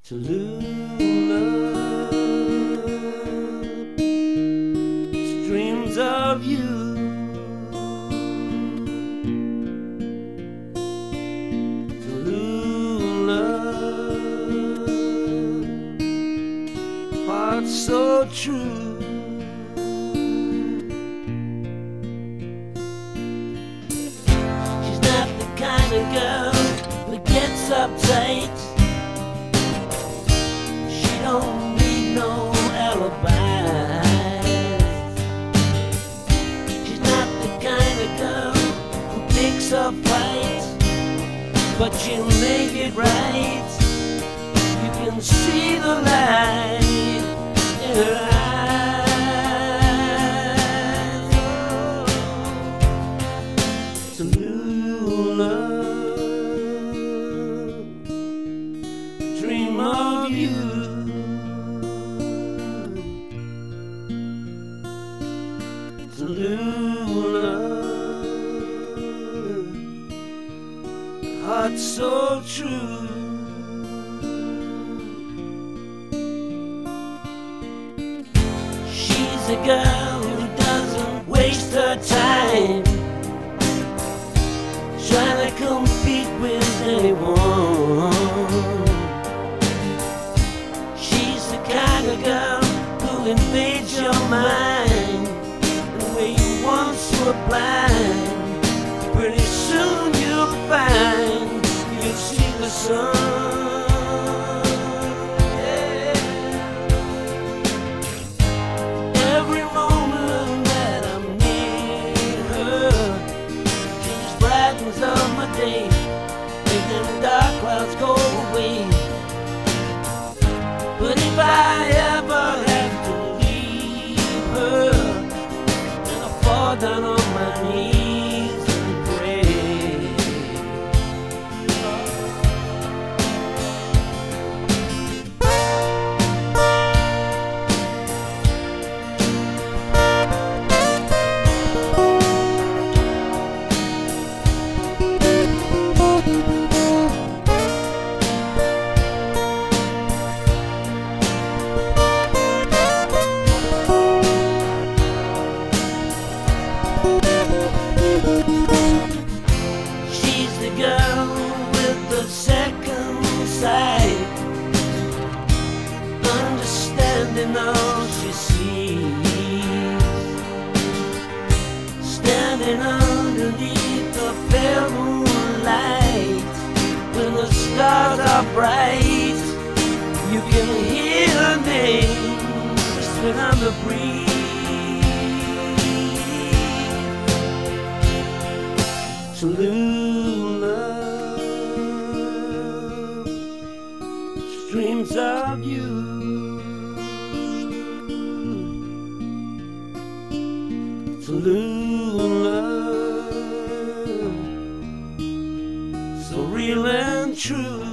to lose streams of you, to lose hearts so true. She's not the kind of girl who gets uptight. She don't need no alibis. She's not the kind of girl who picks up fights, but she'll make it right. You can see the light in her eyes. To lose love, dream of you, to lose love, heart so true. She's a girl who doesn't waste her time trying to compete with anyone. She's the kind of girl who invades your mind, and where you once were blind, pretty soon you'll find you'll see the sun. Yeah. Every moment that I'm near her, she just brightens up my day, making the dark clouds go away. But if I ever have to leave her, then I'll fall down on my knees and pray. She's the girl with the second sight, understanding all she sees, standing underneath the pale moonlight when the stars are bright. You can hear her name whispering on the breeze. To lose love, streams of you, to lose love, so real and true.